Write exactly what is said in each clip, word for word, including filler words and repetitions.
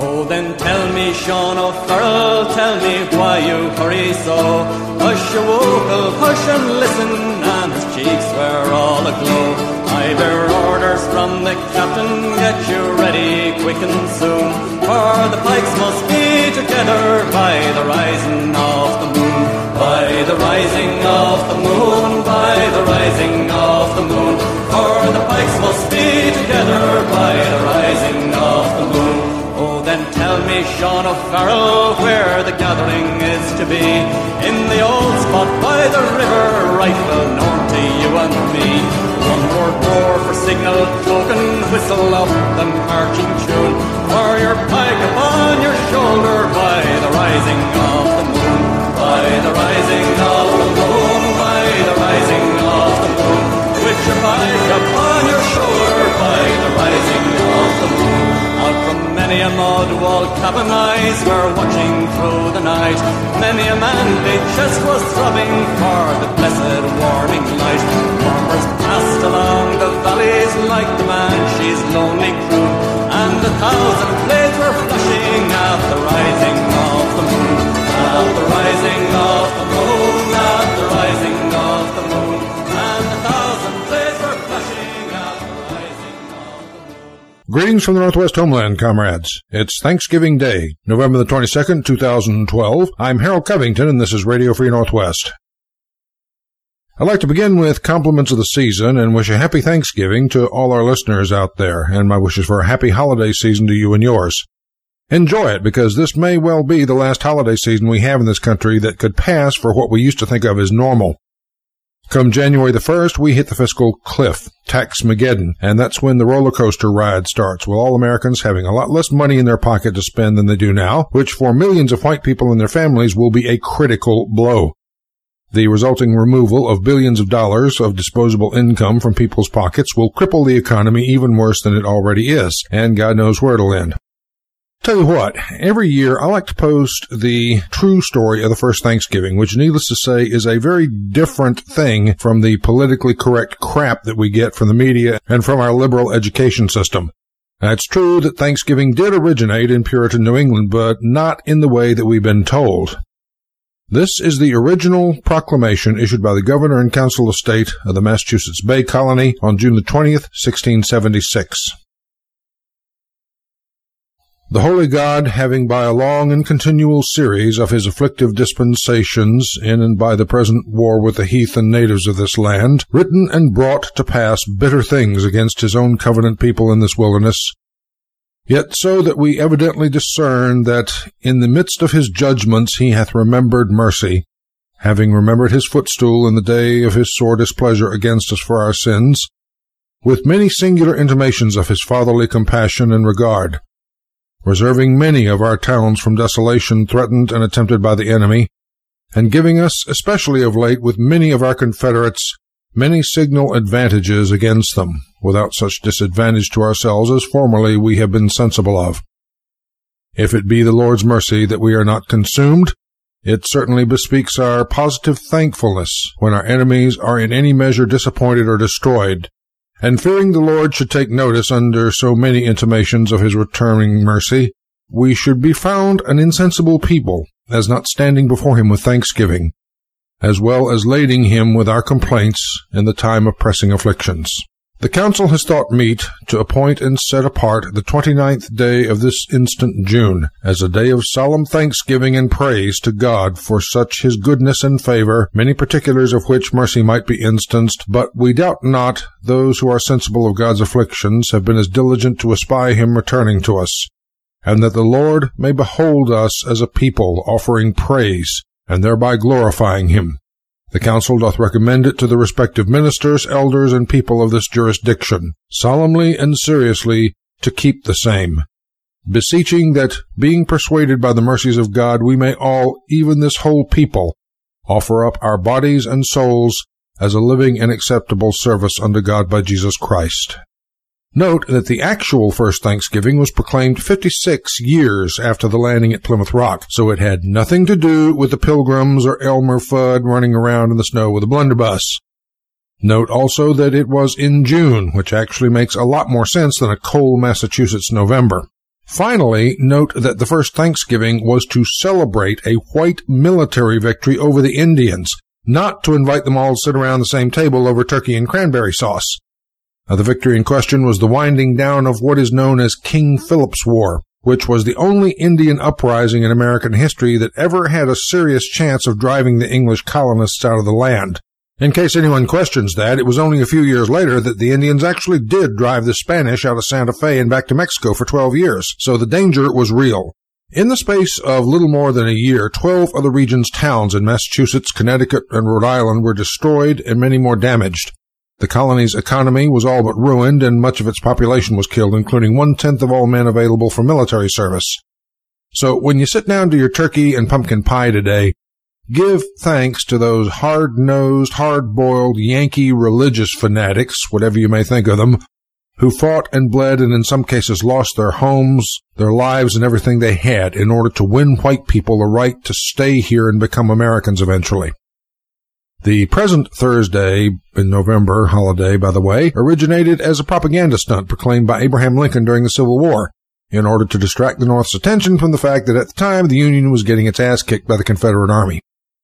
Oh, then tell me, Sean O'Farrell, tell me why you hurry so. Hush your wokel, hush and listen, and his cheeks were all aglow. I bear orders from the captain, get you ready quick and soon, for the pikes must be together by the rising of the moon. By the rising of the moon, by the rising of the moon, for the pikes must be together by the rising of the moon. Oh, then tell me, Sean O'Farrell, where the gathering is to be. In the old spot by the river, right well known to you and me. One more roar for signal token, whistle up the marching tune, for your pike upon your shoulder by the rising of the moon. By the rising of the moon, by the rising of the moon, with your pike upon your shoulder by the rising of the moon. Out from many a mud wall cabin eyes were watching through the night. Many a man-big chest was throbbing for the blessed warning light. Farmers passed along the valleys like the Banshee's lonely crew, and a thousand blades were flashing at the rising of the moon. At the rising of the moon, at the rising of the moon, and a thousand blades were flashing at the rising of the moon. Greetings from the Northwest Homeland, comrades. It's Thanksgiving Day, November the twenty-second, two thousand twelve. I'm Harold Covington, and this is Radio Free Northwest. I'd like to begin with compliments of the season and wish a happy Thanksgiving to all our listeners out there, and my wishes for a happy holiday season to you and yours. Enjoy it, because this may well be the last holiday season we have in this country that could pass for what we used to think of as normal. Come January the first, we hit the fiscal cliff, Tax-mageddon, and that's when the roller coaster ride starts, with all Americans having a lot less money in their pocket to spend than they do now, which for millions of white people and their families will be a critical blow. The resulting removal of billions of dollars of disposable income from people's pockets will cripple the economy even worse than it already is, and God knows where it'll end. Tell you what, every year I like to post the true story of the first Thanksgiving, which needless to say is a very different thing from the politically correct crap that we get from the media and from our liberal education system. Now, it's true that Thanksgiving did originate in Puritan New England, but not in the way that we've been told. This is the original proclamation issued by the Governor and Council of State of the Massachusetts Bay Colony on June the twentieth, sixteen seventy-six. The Holy God, having by a long and continual series of his afflictive dispensations in and by the present war with the heathen natives of this land, written and brought to pass bitter things against his own covenant people in this wilderness, yet so that we evidently discern that in the midst of his judgments he hath remembered mercy, having remembered his footstool in the day of his sore displeasure against us for our sins, with many singular intimations of his fatherly compassion and regard, reserving many of our towns from desolation threatened and attempted by the enemy, and giving us, especially of late, with many of our confederates, many signal advantages against them, without such disadvantage to ourselves as formerly we have been sensible of. If it be the Lord's mercy that we are not consumed, it certainly bespeaks our positive thankfulness when our enemies are in any measure disappointed or destroyed, and fearing the Lord should take notice under so many intimations of his returning mercy, we should be found an insensible people, as not standing before him with thanksgiving, as well as lading him with our complaints in the time of pressing afflictions. The council has thought meet to appoint and set apart the twenty-ninth day of this instant June as a day of solemn thanksgiving and praise to God for such his goodness and favor, many particulars of which mercy might be instanced, but we doubt not those who are sensible of God's afflictions have been as diligent to espy him returning to us, and that the Lord may behold us as a people offering praise, and thereby glorifying him. The council doth recommend it to the respective ministers, elders, and people of this jurisdiction, solemnly and seriously to keep the same, beseeching that, being persuaded by the mercies of God, we may all, even this whole people, offer up our bodies and souls as a living and acceptable service unto God by Jesus Christ. Note that the actual first Thanksgiving was proclaimed fifty-six years after the landing at Plymouth Rock, so it had nothing to do with the Pilgrims or Elmer Fudd running around in the snow with a blunderbuss. Note also that it was in June, which actually makes a lot more sense than a cold Massachusetts November. Finally, note that the first Thanksgiving was to celebrate a white military victory over the Indians, not to invite them all to sit around the same table over turkey and cranberry sauce. Now, the victory in question was the winding down of what is known as King Philip's War, which was the only Indian uprising in American history that ever had a serious chance of driving the English colonists out of the land. In case anyone questions that, it was only a few years later that the Indians actually did drive the Spanish out of Santa Fe and back to Mexico for twelve years, so the danger was real. In the space of little more than a year, twelve of the region's towns in Massachusetts, Connecticut, and Rhode Island were destroyed and many more damaged. The colony's economy was all but ruined, and much of its population was killed, including one-tenth of all men available for military service. So when you sit down to your turkey and pumpkin pie today, give thanks to those hard-nosed, hard-boiled Yankee religious fanatics, whatever you may think of them, who fought and bled and in some cases lost their homes, their lives, and everything they had in order to win white people the right to stay here and become Americans eventually. The present Thursday in November holiday, by the way, originated as a propaganda stunt proclaimed by Abraham Lincoln during the Civil War, in order to distract the North's attention from the fact that at the time the Union was getting its ass kicked by the Confederate Army.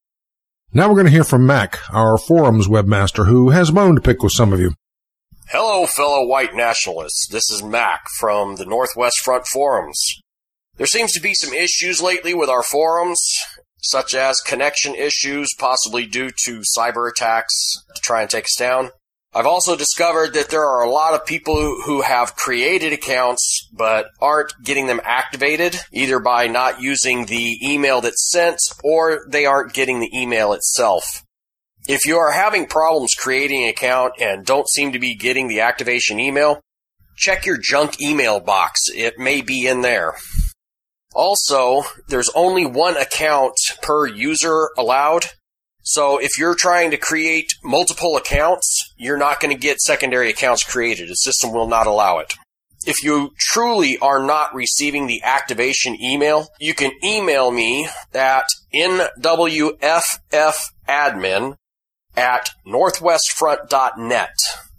Now we're going to hear from Mac, our forums webmaster, who has a bone to pick with some of you. Hello, fellow white nationalists. This is Mac from the Northwest Front forums. There seems to be some issues lately with our forums, such as connection issues, possibly due to cyber attacks to try and take us down. I've also discovered that there are a lot of people who have created accounts but aren't getting them activated, either by not using the email that's sent or they aren't getting the email itself. If you are having problems creating an account and don't seem to be getting the activation email, check your junk email box. It may be in there. Also, there's only one account per user allowed. So if you're trying to create multiple accounts, you're not going to get secondary accounts created. The system will not allow it. If you truly are not receiving the activation email, you can email me at n w f f admin at northwestfront dot net.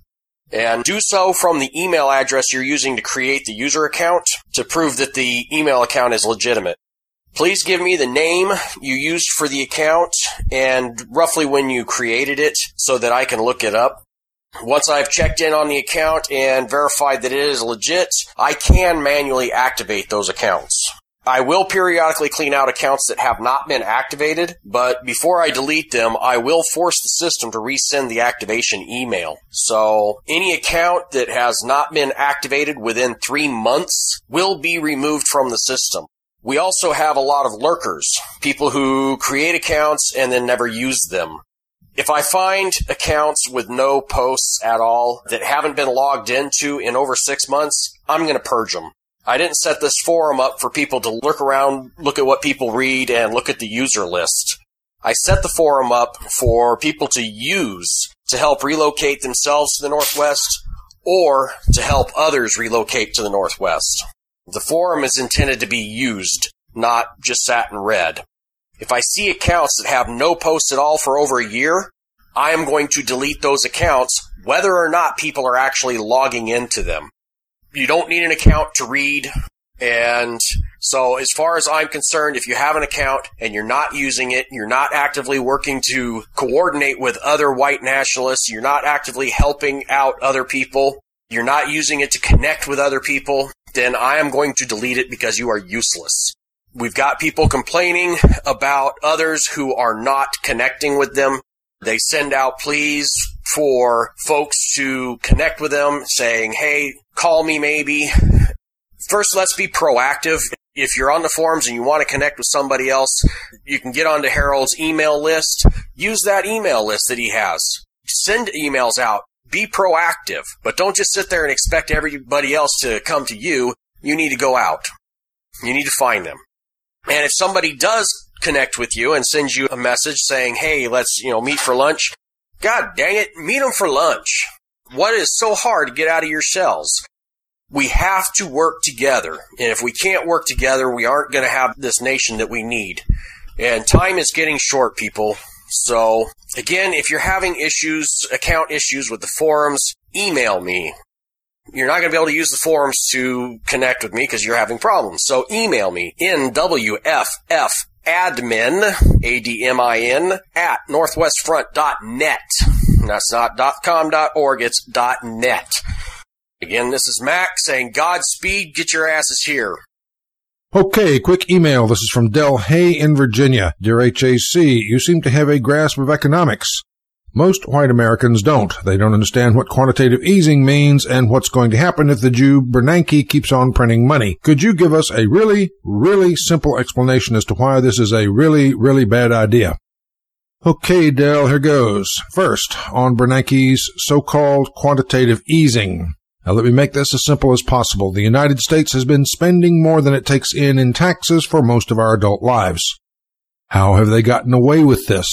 And do so from the email address you're using to create the user account to prove that the email account is legitimate. Please give me the name you used for the account and roughly when you created it so that I can look it up. Once I've checked in on the account and verified that it is legit, I can manually activate those accounts. I will periodically clean out accounts that have not been activated, but before I delete them, I will force the system to resend the activation email. So any account that has not been activated within three months will be removed from the system. We also have a lot of lurkers, people who create accounts and then never use them. If I find accounts with no posts at all that haven't been logged into in over six months, I'm going to purge them. I didn't set this forum up for people to lurk around, look at what people read, and look at the user list. I set the forum up for people to use to help relocate themselves to the Northwest or to help others relocate to the Northwest. The forum is intended to be used, not just sat and read. If I see accounts that have no posts at all for over a year, I am going to delete those accounts, whether or not people are actually logging into them. You don't need an account to read, and so as far as I'm concerned, if you have an account and you're not using it, you're not actively working to coordinate with other white nationalists, you're not actively helping out other people, you're not using it to connect with other people, then I am going to delete it because you are useless. We've got people complaining about others who are not connecting with them. They send out pleas for folks to connect with them, saying, hey, call me maybe. First, let's be proactive. If you're on the forums and you want to connect with somebody else, you can get onto Harold's email list. Use that email list that he has. Send emails out. Be proactive. But don't just sit there and expect everybody else to come to you. You need to go out. You need to find them. And if somebody does connect with you and sends you a message saying, hey, let's, you know, meet for lunch, God dang it, meet them for lunch. What is so hard to get out of your shells? We have to work together. And if we can't work together, we aren't going to have this nation that we need. And time is getting short, people. So, again, if you're having issues, account issues with the forums, email me. you're not going to be able to use the forums to connect with me because you're having problems. So email me, N W F F admin, A D M I N, at northwestfront dot net. That's not .com, .org, it's .net. Again, this is Mac saying Godspeed, get your asses here. Okay, quick email. This is from Del Hay in Virginia. Dear H A C, you seem to have a grasp of economics. Most white Americans don't. They don't understand what quantitative easing means and what's going to happen if the Jew Bernanke keeps on printing money. Could you give us a really, really simple explanation as to why this is a really, really bad idea? Okay, Del, here goes. First, on Bernanke's so-called quantitative easing. Now, let me make this as simple as possible. The United States has been spending more than it takes in in taxes for most of our adult lives. How have they gotten away with this?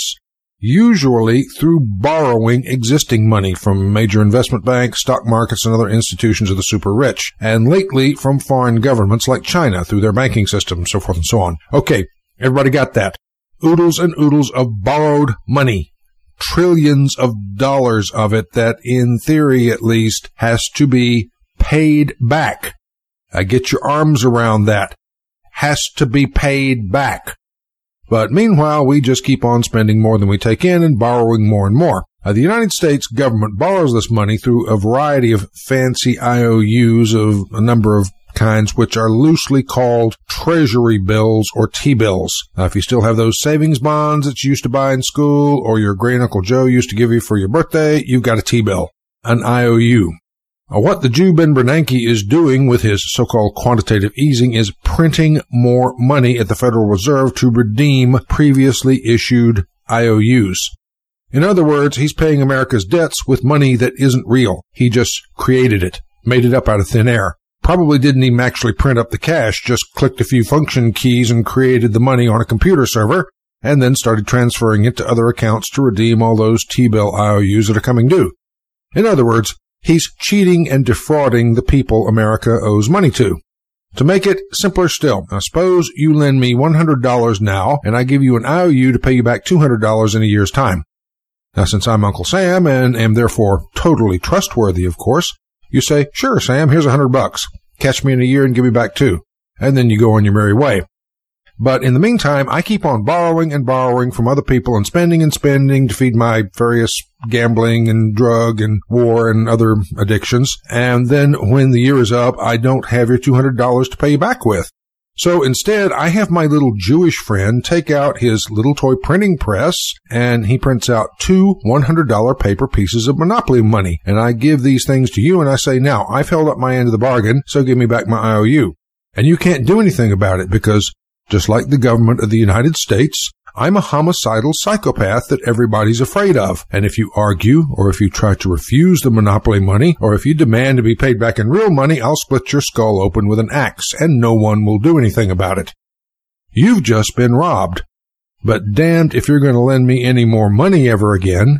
Usually through borrowing existing money from major investment banks, stock markets, and other institutions of the super rich, and lately from foreign governments like China through their banking system, so forth and so on. Okay, everybody got that. Oodles and oodles of borrowed money. Trillions of dollars of it that, in theory at least, has to be paid back. I get your arms around that. Has to be paid back. But meanwhile, we just keep on spending more than we take in and borrowing more and more. Uh, the United States government borrows this money through a variety of fancy I O Us of a number of kinds, which are loosely called treasury bills or T-bills. Now, if you still have those savings bonds that you used to buy in school or your great Uncle Joe used to give you for your birthday, you've got a T-bill, an I O U. What the Jew Ben Bernanke is doing with his so-called quantitative easing is printing more money at the Federal Reserve to redeem previously issued I O Us. In other words, he's paying America's debts with money that isn't real. He just created it, made it up out of thin air. Probably didn't even actually print up the cash, just clicked a few function keys and created the money on a computer server, and then started transferring it to other accounts to redeem all those T-bill I O Us that are coming due. In other words, he's cheating and defrauding the people America owes money to. To make it simpler still, now suppose you lend me one hundred dollars now, and I give you an I O U to pay you back two hundred dollars in a year's time. Now, since I'm Uncle Sam and am therefore totally trustworthy, of course, you say, sure, Sam, here's a hundred bucks. Catch me in a year and give me back two. And then you go on your merry way. But in the meantime, I keep on borrowing and borrowing from other people and spending and spending to feed my various gambling and drug and war and other addictions. And then when the year is up, I don't have your two hundred dollars to pay you back with. So instead, I have my little Jewish friend take out his little toy printing press, and he prints out two one hundred dollars paper pieces of Monopoly money. And I give these things to you, and I say, now, I've held up my end of the bargain, so give me back my I O U. And you can't do anything about it because, just like the government of the United States, I'm a homicidal psychopath that everybody's afraid of. And if you argue, or if you try to refuse the Monopoly money, or if you demand to be paid back in real money, I'll split your skull open with an axe, and no one will do anything about it. You've just been robbed. But damned if you're going to lend me any more money ever again.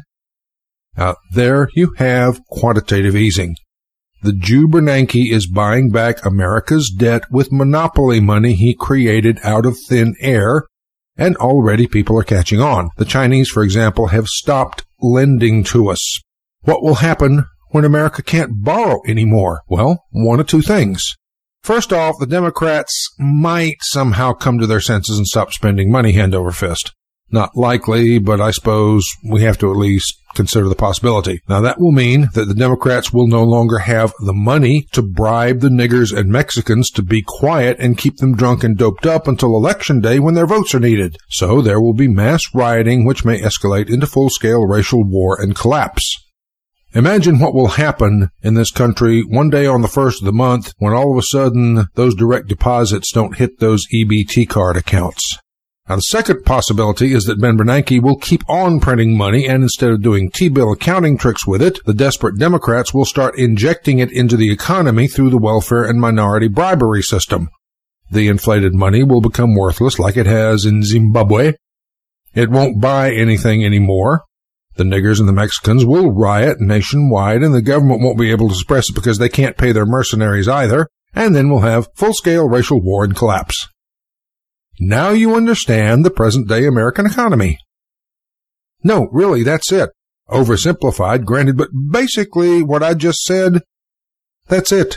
Now, there you have quantitative easing. The Jew Bernanke is buying back America's debt with Monopoly money he created out of thin air, and already people are catching on. The Chinese, for example, have stopped lending to us. What will happen when America can't borrow anymore? Well, one of two things. First off, the Democrats might somehow come to their senses and stop spending money hand over fist. Not likely, but I suppose we have to at least consider the possibility. Now, that will mean that the Democrats will no longer have the money to bribe the niggers and Mexicans to be quiet and keep them drunk and doped up until Election Day when their votes are needed. So there will be mass rioting, which may escalate into full-scale racial war and collapse. Imagine what will happen in this country one day on the first of the month when all of a sudden those direct deposits don't hit those E B T card accounts. Now, the second possibility is that Ben Bernanke will keep on printing money, and instead of doing T-bill accounting tricks with it, the desperate Democrats will start injecting it into the economy through the welfare and minority bribery system. The inflated money will become worthless like it has in Zimbabwe. It won't buy anything anymore. The niggers and the Mexicans will riot nationwide, and the government won't be able to suppress it because they can't pay their mercenaries either, and then we'll have full-scale racial war and collapse. Now you understand the present-day American economy. No, really, that's it. Oversimplified, granted, but basically what I just said, That's it.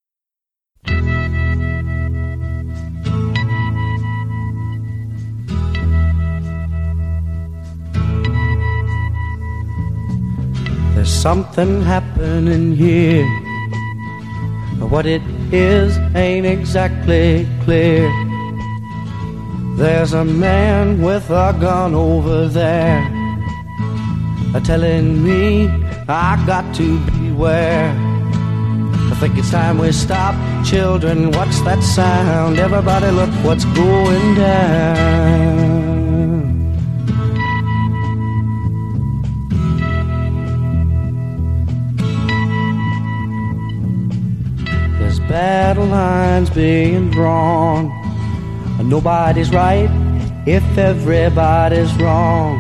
There's something happening here. What it is ain't exactly clear. There's a man with a gun over there, telling me I got to beware. I think it's time we stop. Children, what's that sound? Everybody look what's going down. There's battle lines being drawn. Nobody's right if everybody's wrong.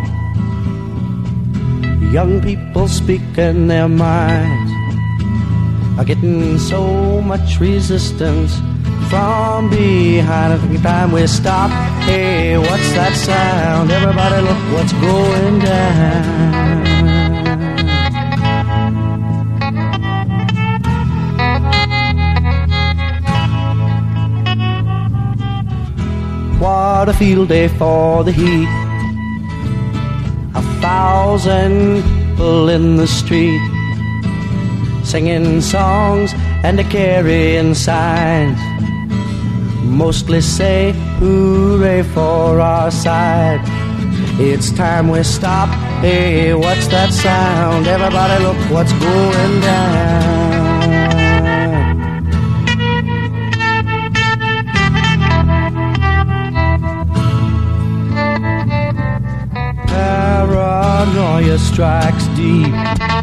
Young people speaking their minds are getting so much resistance from behind. I think it's time we stop. Hey, what's that sound? Everybody look what's going down. What a field day for the heat. A thousand people in the street, singing songs and a carrying signs. Mostly say hooray for our side. It's time we stop. Hey, what's that sound? Everybody look what's going down. Paranoia strikes deep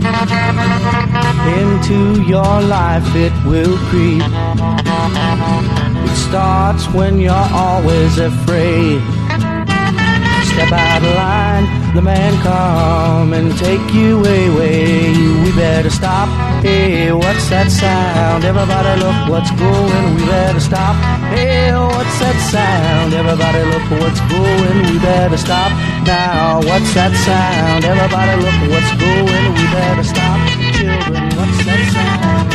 into your life, it will creep. It starts when you're always afraid. Step out of line, the man come and take you away. We better stop. Hey, what's that sound? Everybody look what's going. We better stop. Hey, what's that sound? Everybody look what's going. We better stop. Now, what's that sound? Everybody look what's going. We better stop. Children, what's that sound?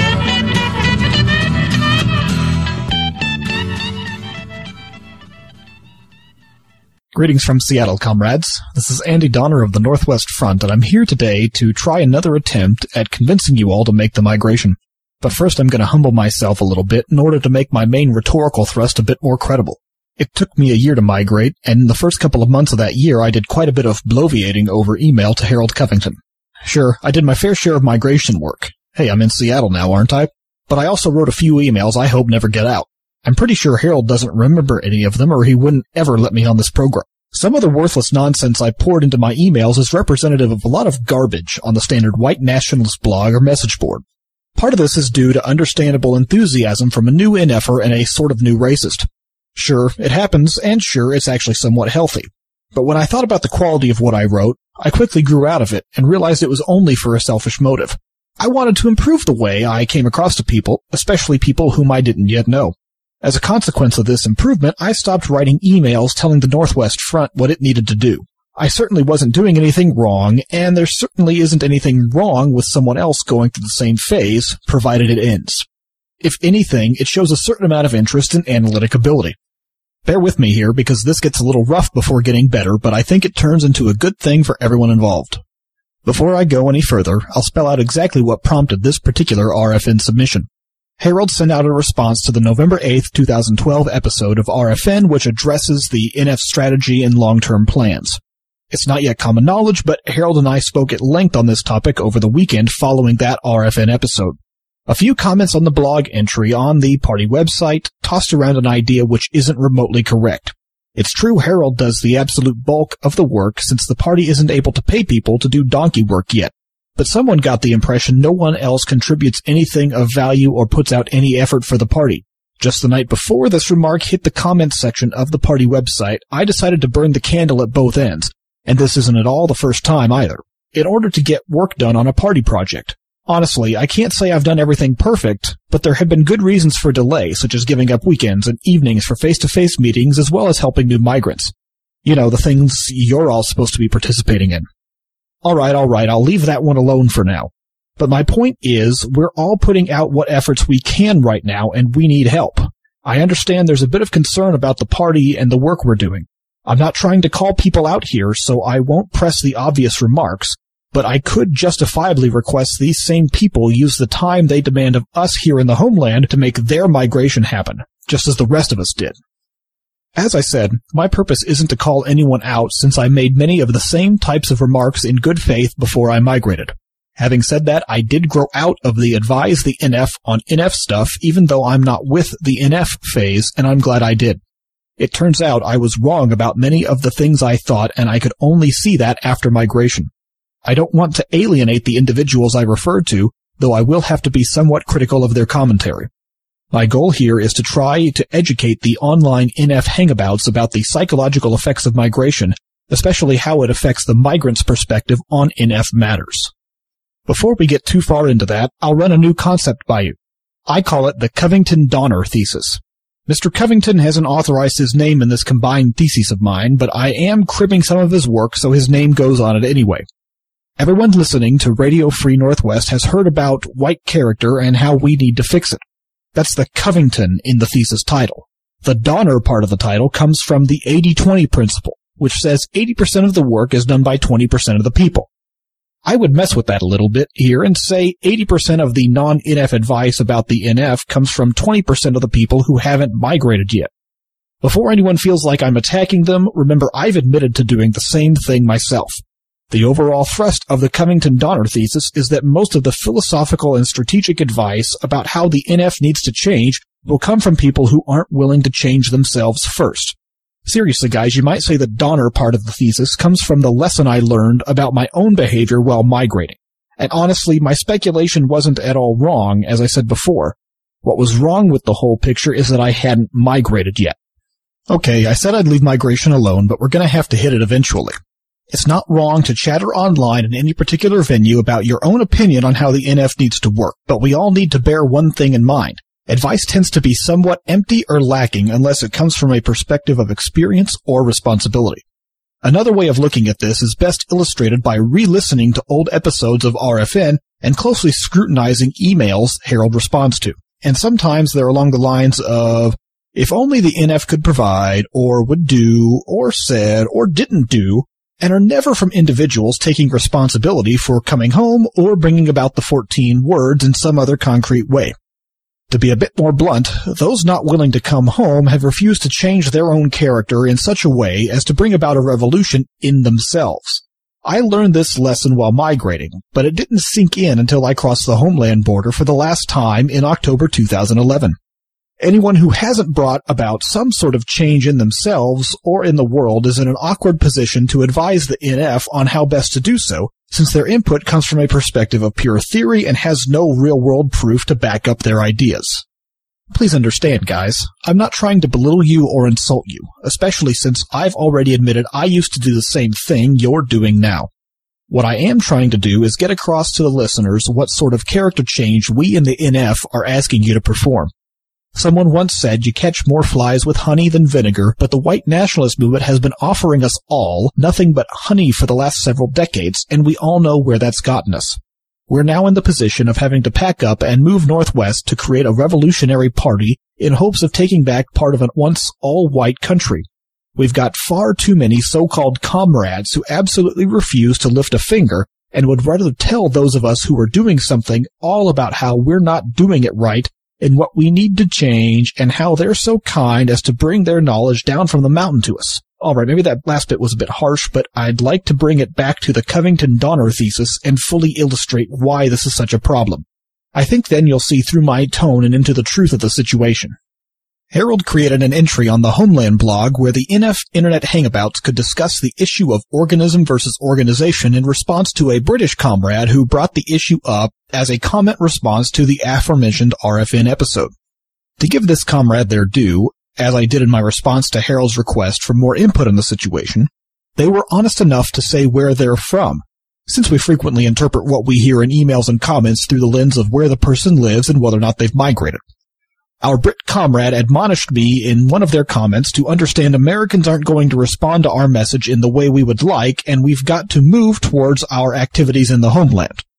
Greetings from Seattle, comrades. This is Andy Donner of the Northwest Front, and I'm here today to try another attempt at convincing you all to make the migration. But first I'm going to humble myself a little bit in order to make my main rhetorical thrust a bit more credible. It took me a year to migrate, and in the first couple of months of that year I did quite a bit of bloviating over email to Harold Covington. Sure, I did my fair share of migration work. Hey, I'm in Seattle now, aren't I? But I also wrote a few emails I hope never get out. I'm pretty sure Harold doesn't remember any of them, or he wouldn't ever let me on this program. Some of the worthless nonsense I poured into my emails is representative of a lot of garbage on the standard white nationalist blog or message board. Part of this is due to understandable enthusiasm from a new N F er and a sort of new racist. Sure, it happens, and sure, it's actually somewhat healthy. But when I thought about the quality of what I wrote, I quickly grew out of it and realized it was only for a selfish motive. I wanted to improve the way I came across to people, especially people whom I didn't yet know. As a consequence of this improvement, I stopped writing emails telling the Northwest Front what it needed to do. I certainly wasn't doing anything wrong, and there certainly isn't anything wrong with someone else going through the same phase, provided it ends. If anything, it shows a certain amount of interest and analytic ability. Bear with me here, because this gets a little rough before getting better, but I think it turns into a good thing for everyone involved. Before I go any further, I'll spell out exactly what prompted this particular R F N submission. Harold sent out a response to the November eighth, twenty twelve episode of R F N, which addresses the N F strategy and long-term plans. It's not yet common knowledge, but Harold and I spoke at length on this topic over the weekend following that R F N episode. A few comments on the blog entry on the party website tossed around an idea which isn't remotely correct. It's true Harold does the absolute bulk of the work since the party isn't able to pay people to do donkey work yet. But someone got the impression no one else contributes anything of value or puts out any effort for the party. Just the night before this remark hit the comments section of the party website, I decided to burn the candle at both ends. And this isn't at all the first time either. In order to get work done on a party project. Honestly, I can't say I've done everything perfect, but there have been good reasons for delay, such as giving up weekends and evenings for face-to-face meetings as well as helping new migrants. You know, the things you're all supposed to be participating in. Alright, alright, I'll leave that one alone for now. But my point is, we're all putting out what efforts we can right now, and we need help. I understand there's a bit of concern about the party and the work we're doing. I'm not trying to call people out here, so I won't press the obvious remarks, but I could justifiably request these same people use the time they demand of us here in the homeland to make their migration happen, just as the rest of us did. As I said, my purpose isn't to call anyone out since I made many of the same types of remarks in good faith before I migrated. Having said that, I did grow out of the advise the N F on N F stuff, even though I'm not with the N F phase, and I'm glad I did. It turns out I was wrong about many of the things I thought, and I could only see that after migration. I don't want to alienate the individuals I referred to, though I will have to be somewhat critical of their commentary. My goal here is to try to educate the online N F hangabouts about the psychological effects of migration, especially how it affects the migrant's perspective on N F matters. Before we get too far into that, I'll run a new concept by you. I call it the Covington-Donner thesis. Mister Covington hasn't authorized his name in this combined thesis of mine, but I am cribbing some of his work, so his name goes on it anyway. Everyone listening to Radio Free Northwest has heard about white character and how we need to fix it. That's the Covington in the thesis title. The Donner part of the title comes from the eighty twenty principle, which says eighty percent of the work is done by twenty percent of the people. I would mess with that a little bit here and say eighty percent of the non-N F advice about the N F comes from twenty percent of the people who haven't migrated yet. Before anyone feels like I'm attacking them, remember I've admitted to doing the same thing myself. The overall thrust of the Covington-Donner thesis is that most of the philosophical and strategic advice about how the N F needs to change will come from people who aren't willing to change themselves first. Seriously, guys, you might say the Donner part of the thesis comes from the lesson I learned about my own behavior while migrating. And honestly, my speculation wasn't at all wrong, as I said before. What was wrong with the whole picture is that I hadn't migrated yet. Okay, I said I'd leave migration alone, but we're going to have to hit it eventually. It's not wrong to chatter online in any particular venue about your own opinion on how the N F needs to work, but we all need to bear one thing in mind. Advice tends to be somewhat empty or lacking unless it comes from a perspective of experience or responsibility. Another way of looking at this is best illustrated by re-listening to old episodes of R F N and closely scrutinizing emails Harold responds to. And sometimes they're along the lines of, if only the N F could provide, or would do, or said, or didn't do, and are never from individuals taking responsibility for coming home or bringing about the fourteen words in some other concrete way. To be a bit more blunt, those not willing to come home have refused to change their own character in such a way as to bring about a revolution in themselves. I learned this lesson while migrating, but it didn't sink in until I crossed the homeland border for the last time in October two thousand eleven. Anyone who hasn't brought about some sort of change in themselves or in the world is in an awkward position to advise the N F on how best to do so, since their input comes from a perspective of pure theory and has no real-world proof to back up their ideas. Please understand, guys, I'm not trying to belittle you or insult you, especially since I've already admitted I used to do the same thing you're doing now. What I am trying to do is get across to the listeners what sort of character change we in the N F are asking you to perform. Someone once said you catch more flies with honey than vinegar, but the white nationalist movement has been offering us all nothing but honey for the last several decades, and we all know where that's gotten us. We're now in the position of having to pack up and move northwest to create a revolutionary party in hopes of taking back part of an once all-white country. We've got far too many so-called comrades who absolutely refuse to lift a finger and would rather tell those of us who are doing something all about how we're not doing it right and what we need to change, and how they're so kind as to bring their knowledge down from the mountain to us. All right, maybe that last bit was a bit harsh, but I'd like to bring it back to the Covington-Donner thesis and fully illustrate why this is such a problem. I think then you'll see through my tone and into the truth of the situation. Harold created an entry on the Homeland blog where the N F Internet Hangabouts could discuss the issue of organism versus organization in response to a British comrade who brought the issue up as a comment response to the aforementioned R F N episode. To give this comrade their due, as I did in my response to Harold's request for more input on the situation, they were honest enough to say where they're from, since we frequently interpret what we hear in emails and comments through the lens of where the person lives and whether or not they've migrated. Our Brit comrade admonished me in one of their comments to understand Americans aren't going to respond to our message in the way we would like, and we've got to move towards our activities in the homeland.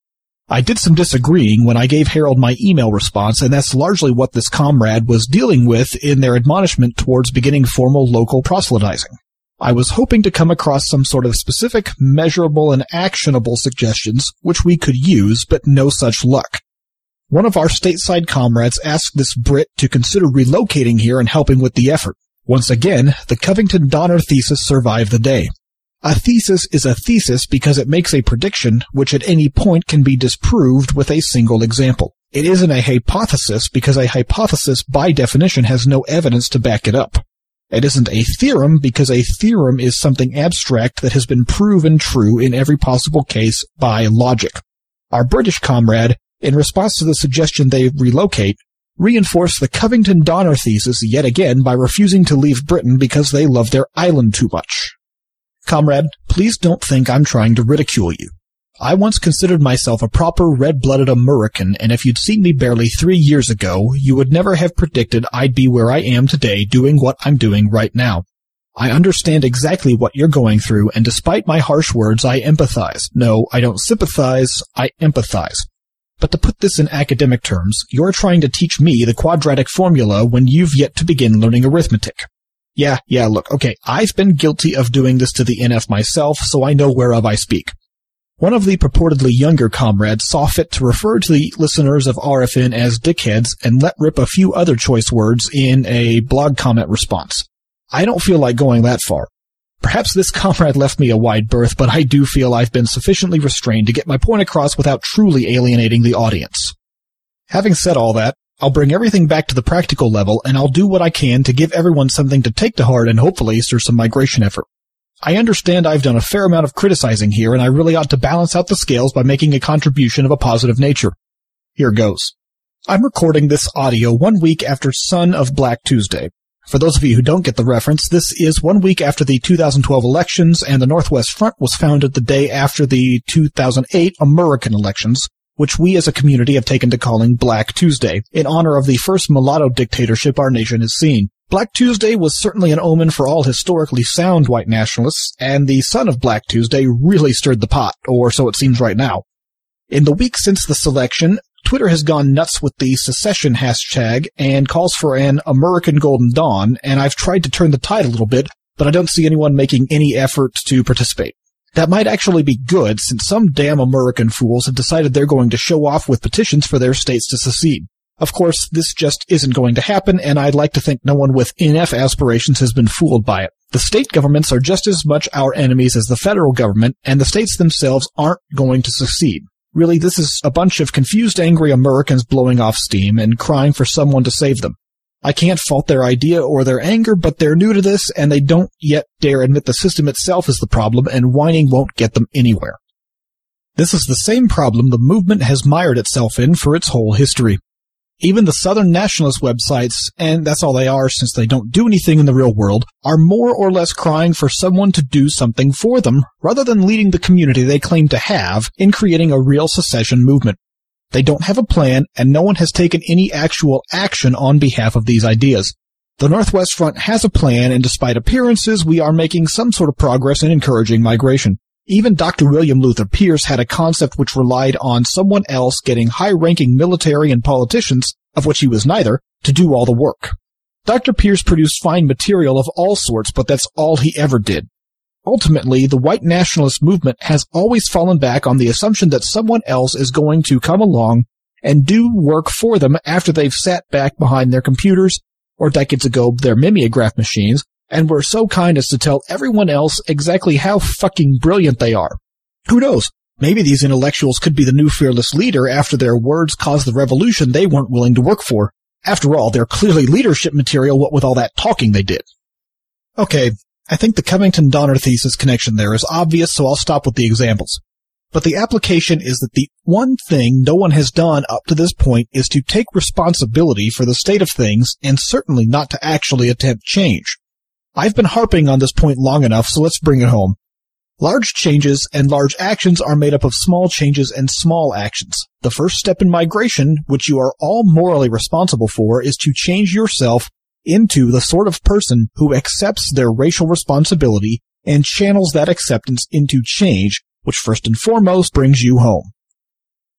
I did some disagreeing when I gave Harold my email response, and that's largely what this comrade was dealing with in their admonishment towards beginning formal local proselytizing. I was hoping to come across some sort of specific, measurable, and actionable suggestions which we could use, but no such luck. One of our stateside comrades asked this Brit to consider relocating here and helping with the effort. Once again, the Covington Donner thesis survived the day. A thesis is a thesis because it makes a prediction which at any point can be disproved with a single example. It isn't a hypothesis because a hypothesis by definition has no evidence to back it up. It isn't a theorem because a theorem is something abstract that has been proven true in every possible case by logic. Our British comrade, in response to the suggestion they relocate, reinforced the Covington Donner thesis yet again by refusing to leave Britain because they love their island too much. Comrade, please don't think I'm trying to ridicule you. I once considered myself a proper red-blooded American, and if you'd seen me barely three years ago, you would never have predicted I'd be where I am today doing what I'm doing right now. I understand exactly what you're going through, and despite my harsh words, I empathize. No, I don't sympathize, I empathize. But to put this in academic terms, you're trying to teach me the quadratic formula when you've yet to begin learning arithmetic. Yeah, yeah, look, okay, I've been guilty of doing this to the N F myself, so I know whereof I speak. One of the purportedly younger comrades saw fit to refer to the listeners of R F N as dickheads and let rip a few other choice words in a blog comment response. I don't feel like going that far. Perhaps this comrade left me a wide berth, but I do feel I've been sufficiently restrained to get my point across without truly alienating the audience. Having said all that, I'll bring everything back to the practical level, and I'll do what I can to give everyone something to take to heart and hopefully stir some migration effort. I understand I've done a fair amount of criticizing here, and I really ought to balance out the scales by making a contribution of a positive nature. Here goes. I'm recording this audio one week after Son of Black Tuesday. For those of you who don't get the reference, this is one week after the two thousand twelve elections, and the Northwest Front was founded the day after the two thousand eight American elections, which we as a community have taken to calling Black Tuesday, in honor of the first mulatto dictatorship our nation has seen. Black Tuesday was certainly an omen for all historically sound white nationalists, and the son of Black Tuesday really stirred the pot, or so it seems right now. In the week since the selection, Twitter has gone nuts with the secession hashtag and calls for an American Golden Dawn, and I've tried to turn the tide a little bit, but I don't see anyone making any effort to participate. That might actually be good, since some damn American fools have decided they're going to show off with petitions for their states to secede. Of course, this just isn't going to happen, and I'd like to think no one with N F aspirations has been fooled by it. The state governments are just as much our enemies as the federal government, and the states themselves aren't going to succeed. Really, this is a bunch of confused, angry Americans blowing off steam and crying for someone to save them. I can't fault their idea or their anger, but they're new to this, and they don't yet dare admit the system itself is the problem, and whining won't get them anywhere. This is the same problem the movement has mired itself in for its whole history. Even the Southern nationalist websites, and that's all they are since they don't do anything in the real world, are more or less crying for someone to do something for them, rather than leading the community they claim to have in creating a real secession movement. They don't have a plan, and no one has taken any actual action on behalf of these ideas. The Northwest Front has a plan, and despite appearances, we are making some sort of progress in encouraging migration. Even Doctor William Luther Pierce had a concept which relied on someone else getting high-ranking military and politicians, of which he was neither, to do all the work. Doctor Pierce produced fine material of all sorts, but that's all he ever did. Ultimately, the white nationalist movement has always fallen back on the assumption that someone else is going to come along and do work for them after they've sat back behind their computers, or decades ago their mimeograph machines, and were so kind as to tell everyone else exactly how fucking brilliant they are. Who knows? Maybe these intellectuals could be the new fearless leader after their words caused the revolution they weren't willing to work for. After all, they're clearly leadership material, what with all that talking they did. Okay, I think the Covington Donner thesis connection there is obvious, so I'll stop with the examples. But the application is that the one thing no one has done up to this point is to take responsibility for the state of things, and certainly not to actually attempt change. I've been harping on this point long enough, so let's bring it home. Large changes and large actions are made up of small changes and small actions. The first step in migration, which you are all morally responsible for, is to change yourself into the sort of person who accepts their racial responsibility and channels that acceptance into change, which first and foremost brings you home.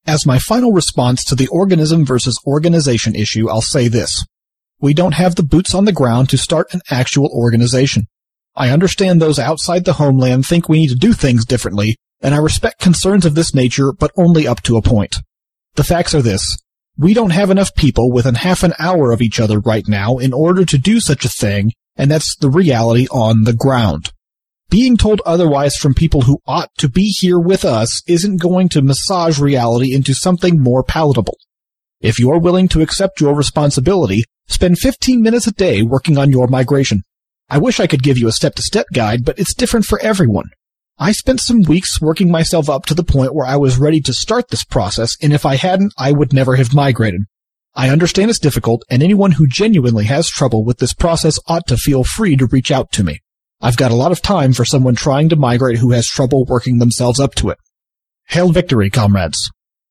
As my final response to the organism versus organization issue, I'll say this. We don't have the boots on the ground to start an actual organization. I understand those outside the homeland think we need to do things differently, and I respect concerns of this nature, but only up to a point. The facts are this. We don't have enough people within half an hour of each other right now in order to do such a thing, and that's the reality on the ground. Being told otherwise from people who ought to be here with us isn't going to massage reality into something more palatable. If you're willing to accept your responsibility, spend fifteen minutes a day working on your migration. I wish I could give you a step-to-step guide, but it's different for everyone. I spent some weeks working myself up to the point where I was ready to start this process, and if I hadn't, I would never have migrated. I understand it's difficult, and anyone who genuinely has trouble with this process ought to feel free to reach out to me. I've got a lot of time for someone trying to migrate who has trouble working themselves up to it. Hail victory, comrades.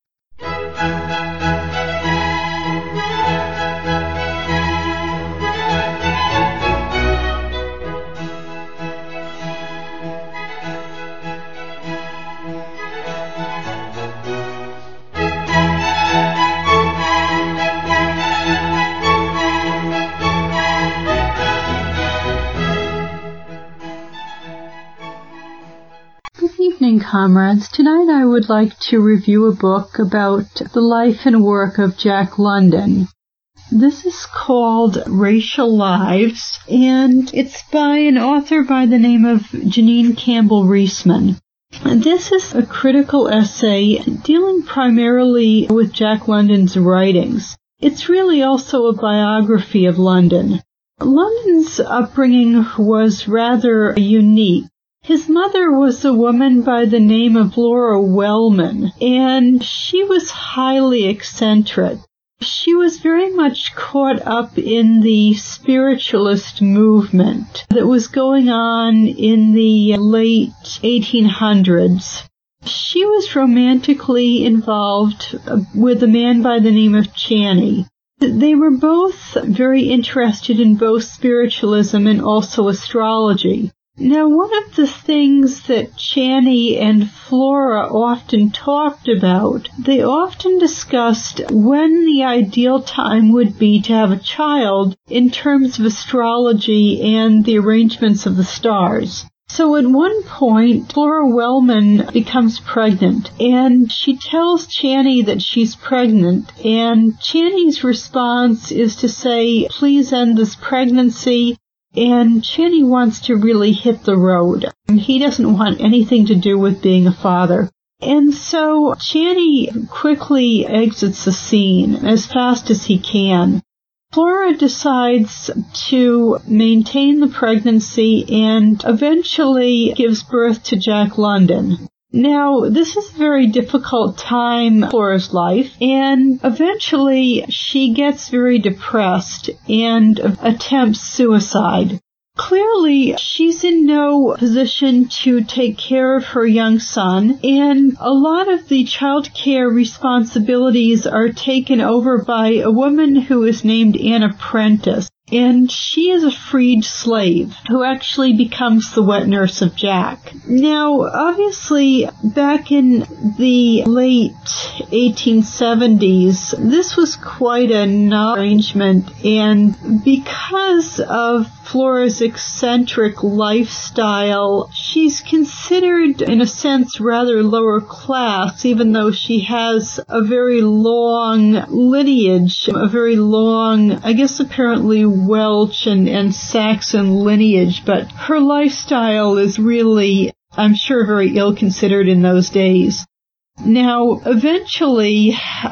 Good evening, comrades. Tonight I would like to review a book about the life and work of Jack London. This is called Racial Lives, and it's by an author by the name of Janine Campbell Reisman. This is a critical essay dealing primarily with Jack London's writings. It's really also a biography of London. London's upbringing was rather unique. His mother was a woman by the name of Flora Wellman, and she was highly eccentric. She was very much caught up in the spiritualist movement that was going on in the late eighteen hundreds. She was romantically involved with a man by the name of Channy. They were both very interested in both spiritualism and also astrology. Now, one of the things that Channy and Flora often talked about, they often discussed when the ideal time would be to have a child in terms of astrology and the arrangements of the stars. So at one point, Flora Wellman becomes pregnant, and she tells Channy that she's pregnant, and Channy's response is to say, please end this pregnancy. And Channy wants to really hit the road. He doesn't want anything to do with being a father. And so Channy quickly exits the scene as fast as he can. Flora decides to maintain the pregnancy and eventually gives birth to Jack London. Now, this is a very difficult time in Flora's life, and eventually she gets very depressed and attempts suicide. Clearly, she's in no position to take care of her young son, and a lot of the child care responsibilities are taken over by a woman who is named Anna Prentice. And she is a freed slave who actually becomes the wet nurse of Jack. Now, obviously, back in the late eighteen seventies, this was quite an arrangement, and because of Flora's eccentric lifestyle, she's considered, in a sense, rather lower class, even though she has a very long lineage, a very long, I guess apparently Welsh and, and Saxon lineage, but her lifestyle is really, I'm sure, very ill-considered in those days. Now, eventually,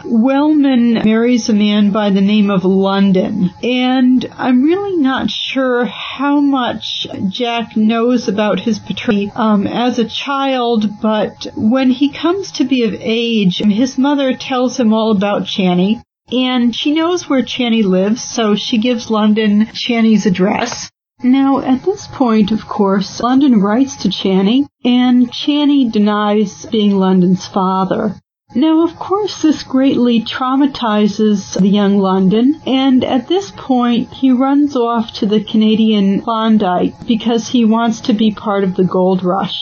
Wellman marries a man by the name of London, and I'm really not sure how much Jack knows about his paternity um, as a child, but when he comes to be of age, his mother tells him all about Channy, and she knows where Channy lives, so she gives London Channy's address. Now, at this point, of course, London writes to Channy, and Channy denies being London's father. Now, of course, this greatly traumatizes the young London, and at this point, he runs off to the Canadian Klondike because he wants to be part of the gold rush.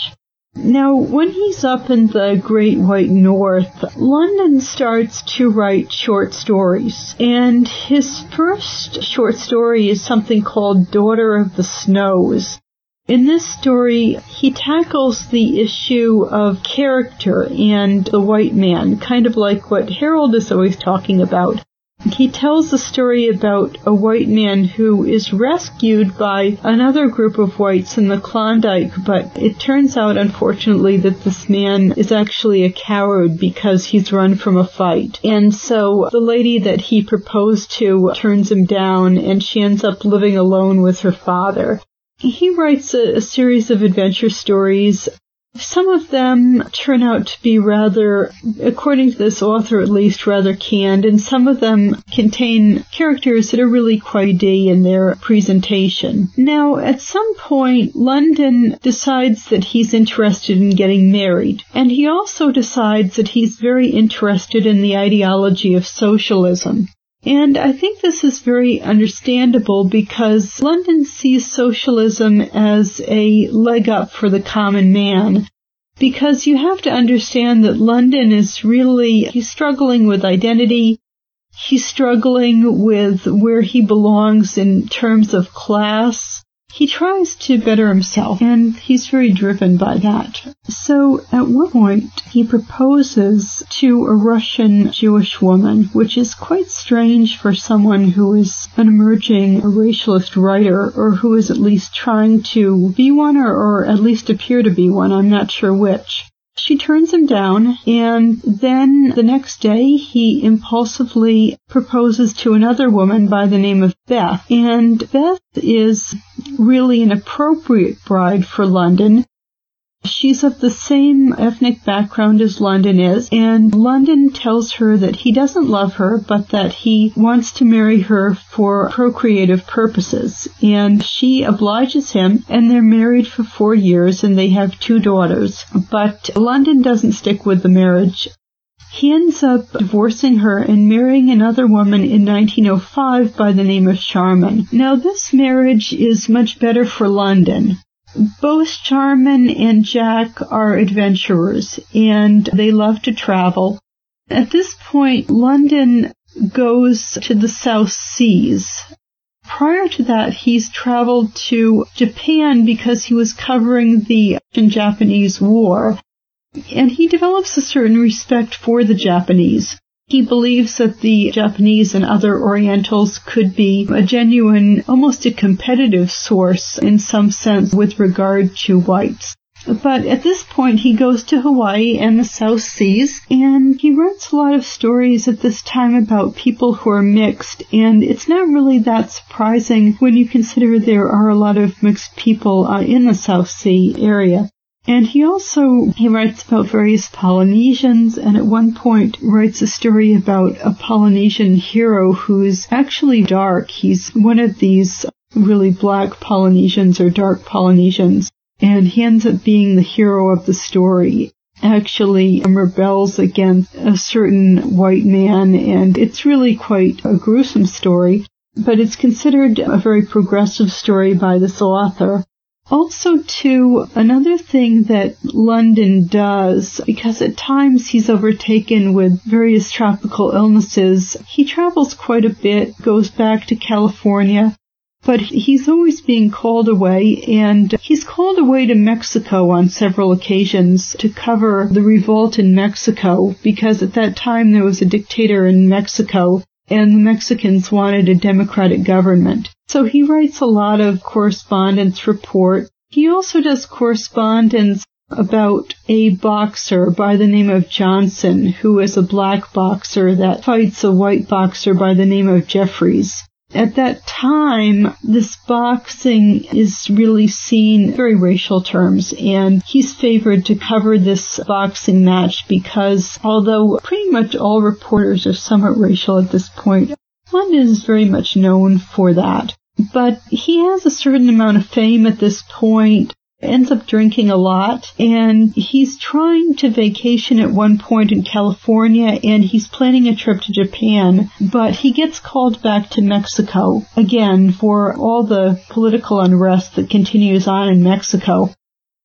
Now, when he's up in the Great White North, London starts to write short stories. And his first short story is something called Daughter of the Snows. In this story, he tackles the issue of character and the white man, kind of like what Harold is always talking about. He tells a story about a white man who is rescued by another group of whites in the Klondike, but it turns out, unfortunately, that this man is actually a coward because he's run from a fight. And so the lady that he proposed to turns him down, and she ends up living alone with her father. He writes a, a series of adventure stories. Some of them turn out to be rather, according to this author at least, rather canned, and some of them contain characters that are really quite in their presentation. Now, at some point, London decides that he's interested in getting married, and he also decides that he's very interested in the ideology of socialism. And I think this is very understandable because London sees socialism as a leg up for the common man. Because you have to understand that London is really, he's struggling with identity. He's struggling with where he belongs in terms of class. He tries to better himself, and he's very driven by that. So at one point, he proposes to a Russian Jewish woman, which is quite strange for someone who is an emerging racialist writer, or who is at least trying to be one, or, or at least appear to be one. I'm not sure which. She turns him down, and then the next day he impulsively proposes to another woman by the name of Beth. And Beth is really an appropriate bride for London. She's of the same ethnic background as London is, and London tells her that he doesn't love her, but that he wants to marry her for procreative purposes. And she obliges him, and they're married for four years, and they have two daughters. But London doesn't stick with the marriage. He ends up divorcing her and marrying another woman in nineteen oh five by the name of Sharman. Now, this marriage is much better for London. Both Sharman and Jack are adventurers, and they love to travel. At this point, London goes to the South Seas. Prior to that, he's traveled to Japan because he was covering the Japanese War, and he develops a certain respect for the Japanese. He believes that the Japanese and other Orientals could be a genuine, almost a competitive source in some sense with regard to whites. But at this point, he goes to Hawaii and the South Seas, and he writes a lot of stories at this time about people who are mixed, and it's not really that surprising when you consider there are a lot of mixed people uh, in the South Sea area. And he also, he writes about various Polynesians, and at one point writes a story about a Polynesian hero who's actually dark. He's one of these really black Polynesians or dark Polynesians, and he ends up being the hero of the story. Actually rebels against a certain white man, and it's really quite a gruesome story, but it's considered a very progressive story by this author. Also, too, another thing that London does, because at times he's overtaken with various tropical illnesses, he travels quite a bit, goes back to California, but he's always being called away, and he's called away to Mexico on several occasions to cover the revolt in Mexico, because at that time there was a dictator in Mexico, and the Mexicans wanted a democratic government. So he writes a lot of correspondence report. He also does correspondence about a boxer by the name of Johnson, who is a black boxer that fights a white boxer by the name of Jeffries. At that time, this boxing is really seen in very racial terms, and he's favored to cover this boxing match because although pretty much all reporters are somewhat racial at this point, London is very much known for that. But he has a certain amount of fame at this point, ends up drinking a lot, and he's trying to vacation at one point in California, and he's planning a trip to Japan, but he gets called back to Mexico, again, for all the political unrest that continues on in Mexico.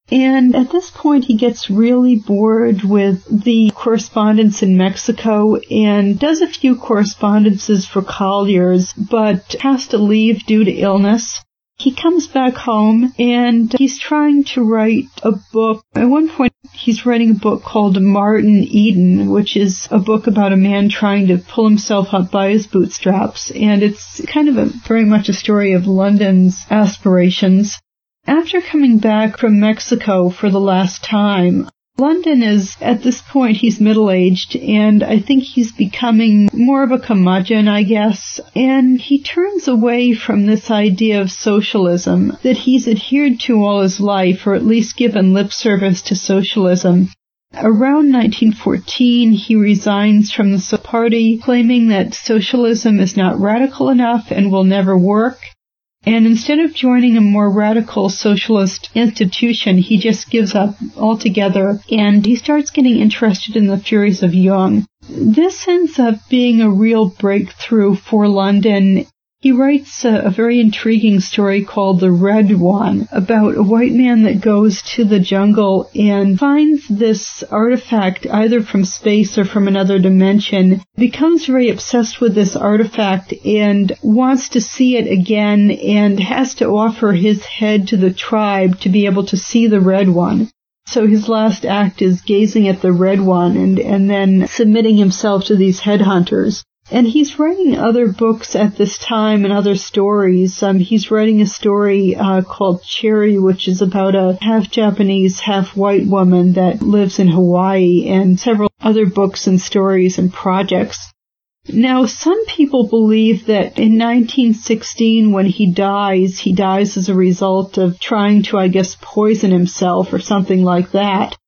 And at this point, he gets really bored with the correspondence in Mexico and does a few correspondences for Collier's, but has to leave due to illness. He comes back home and he's trying to write a book. At one point, he's writing a book called Martin Eden, which is a book about a man trying to pull himself up by his bootstraps. And it's kind of a very much a story of London's aspirations. After coming back from Mexico for the last time, London is, at this point, he's middle-aged, and I think he's becoming more of a curmudgeon, I guess, and he turns away from this idea of socialism that he's adhered to all his life, or at least given lip service to socialism. Around nineteen fourteen, he resigns from the party, claiming that socialism is not radical enough and will never work. And instead of joining a more radical socialist institution, he just gives up altogether, and he starts getting interested in the theories of Jung. This ends up being a real breakthrough for London. He writes a, a very intriguing story called The Red One, about a white man that goes to the jungle and finds this artifact either from space or from another dimension, becomes very obsessed with this artifact and wants to see it again, and has to offer his head to the tribe to be able to see the Red One. So his last act is gazing at the Red One and, and then submitting himself to these headhunters. And he's writing other books at this time and other stories. Um, he's writing a story uh, called Cherry, which is about a half-Japanese, half-white woman that lives in Hawaii, and several other books and stories and projects. Now, some people believe that in nineteen sixteen, when he dies, he dies as a result of trying to, I guess, poison himself or something like that.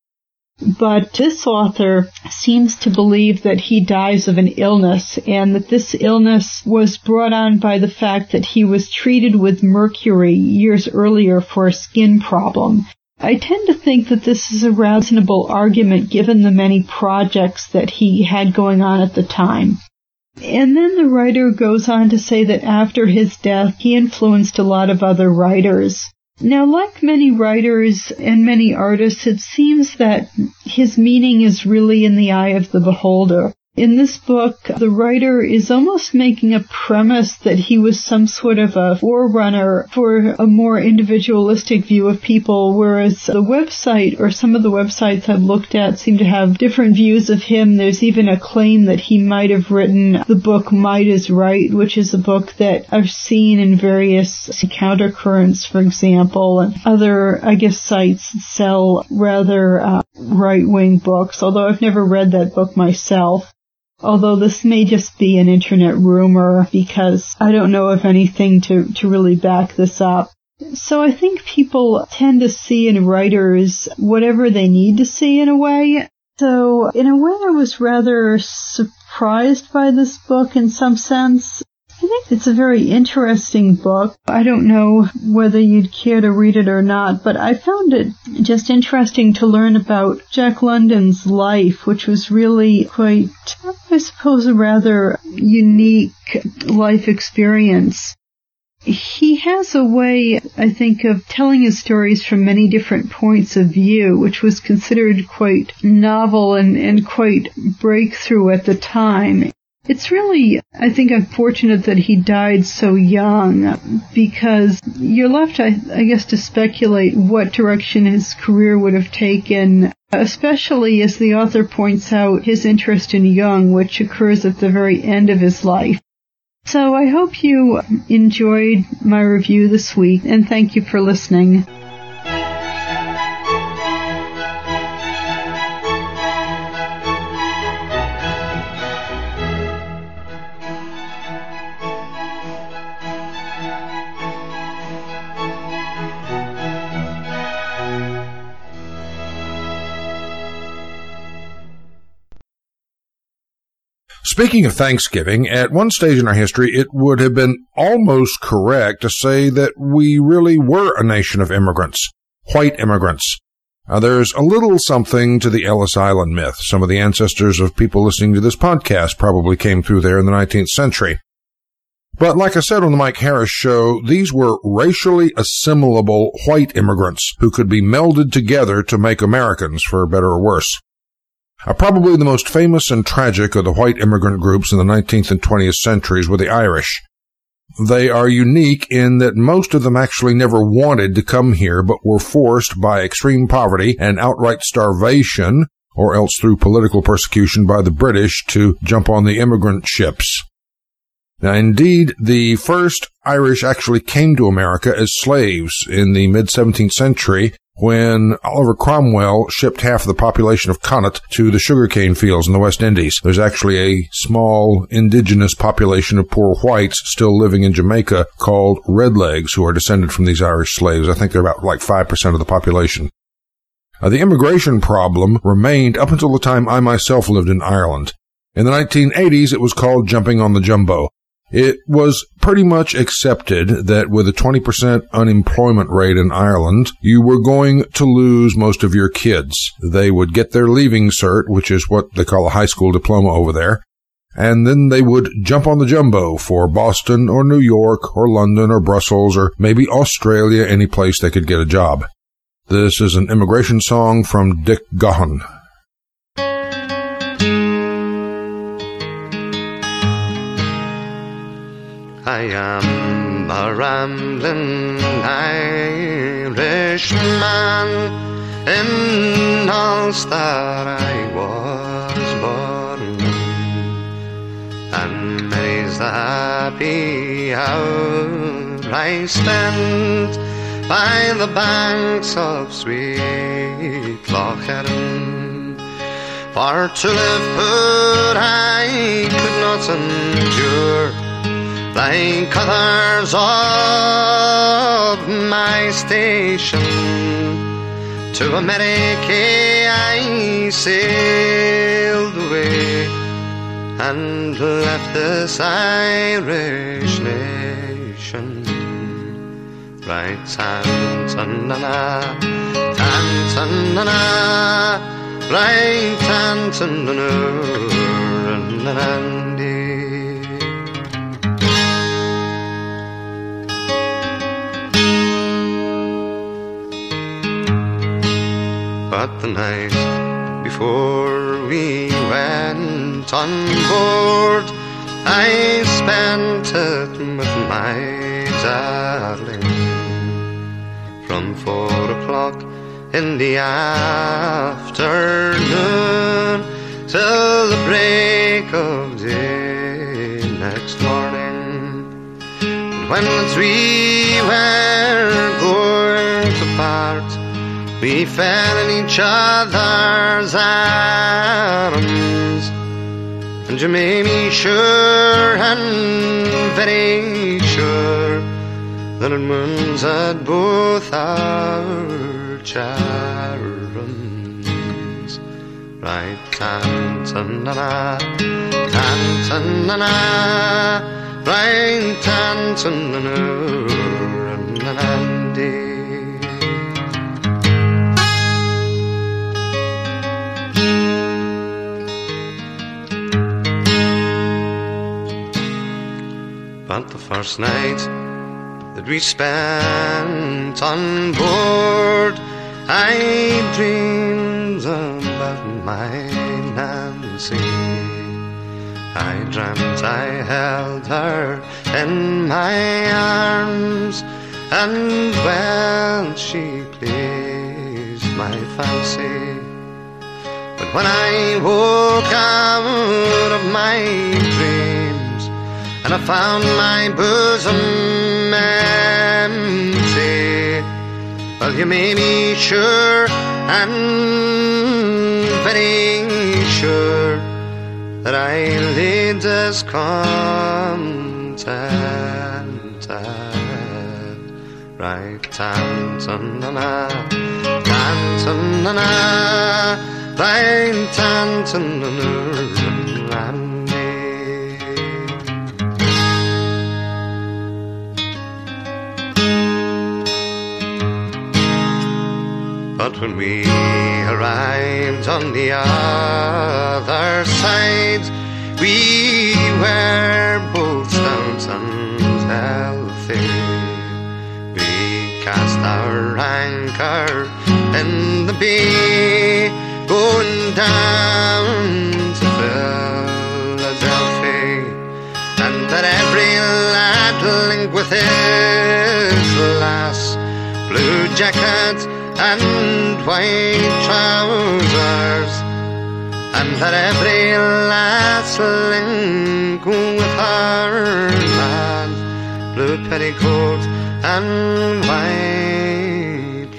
But this author seems to believe that he dies of an illness, and that this illness was brought on by the fact that he was treated with mercury years earlier for a skin problem. I tend to think that this is a reasonable argument given the many projects that he had going on at the time. And then the writer goes on to say that after his death, he influenced a lot of other writers. Now, like many writers and many artists, it seems that his meaning is really in the eye of the beholder. In this book, the writer is almost making a premise that he was some sort of a forerunner for a more individualistic view of people, whereas the website, or some of the websites I've looked at, seem to have different views of him. There's even a claim that he might have written the book Might is Right, which is a book that I've seen in various countercurrents, for example, and other, I guess, sites sell rather uh, right-wing books, although I've never read that book myself. Although this may just be an internet rumor, because I don't know of anything to, to really back this up. So I think people tend to see in writers whatever they need to see in a way. So in a way I was rather surprised by this book in some sense. I think it's a very interesting book. I don't know whether you'd care to read it or not, but I found it just interesting to learn about Jack London's life, which was really quite, I suppose, a rather unique life experience. He has a way, I think, of telling his stories from many different points of view, which was considered quite novel and, and quite breakthrough at the time. It's really, I think, unfortunate that he died so young, because you're left, I, I guess, to speculate what direction his career would have taken, especially as the author points out his interest in Jung, which occurs at the very end of his life. So I hope you enjoyed my review this week, and thank you for listening. Speaking of Thanksgiving, at one stage in our history, it would have been almost correct to say that we really were a nation of immigrants, white immigrants. Uh, there's a little something to the Ellis Island myth. Some of the ancestors of people listening to this podcast probably came through there in the nineteenth century. But like I said on the Mike Harris Show, these were racially assimilable white immigrants who could be melded together to make Americans, for better or worse. Uh, probably the most famous and tragic of the white immigrant groups in the nineteenth and twentieth centuries were the Irish. They are unique in that most of them actually never wanted to come here, but were forced by extreme poverty and outright starvation, or else through political persecution by the British, to jump on the immigrant ships. Now, indeed, the first Irish actually came to America as slaves in the mid-seventeenth century when Oliver Cromwell shipped half of the population of Connaught to the sugarcane fields in the West Indies. There's actually a small indigenous population of poor whites still living in Jamaica called Redlegs who are descended from these Irish slaves. I think they're about like five percent of the population. Uh, the immigration problem remained up until the time I myself lived in Ireland. In the nineteen eighties, it was called jumping on the jumbo. It was pretty much accepted that with a twenty percent unemployment rate in Ireland, you were going to lose most of your kids. They would get their leaving cert, which is what they call a high school diploma over there, and then they would jump on the jumbo for Boston or New York or London or Brussels or maybe Australia, any place they could get a job. This is an immigration song from Dick Gaughan. I am a rambling Irishman in Ulster I was born, and many's the happy hour I spent by the banks of sweet Loch Erin. For to live poor I could not endure, like others of my station. To America I sailed away and left this Irish nation. Right, tan-tan-na-na, tan-tan-na-na, right, tan-tan-na-na-na-na-na. But the night before we went on board, I spent it with my darling. From four o'clock in the afternoon till the break of day next morning. And when the three were going to part, we fell in each other's arms, and you made me sure and very sure that it wounds at both our charms. Right, tan-tan-na-na, tan-tan-na-na, right, tan-tan-na-na-na-na-na-na-na. But the first night that we spent on board, I dreamed about my Nancy. I dreamt I held her in my arms, and well, she pleased my fancy. But when I woke out of my dreams, and I found my bosom empty, well, you made me sure and very sure that I lived discontented. Right, tan-tan-na-na, tan-tan-na-na, right, tan-tan-na-na-na. But when we arrived on the other side, we were both stout and healthy. We cast our anchor in the bay, going down to Philadelphia, and that every lad link with his lass, blue jacket and white trousers, and let every lass link with her lad, blue petticoat and white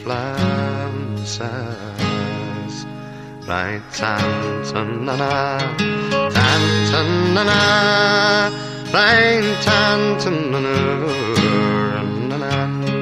flounces. Right, tan-ta-na-na, tan-ta-na-na, right, tan-ta-na-na, na-na-na.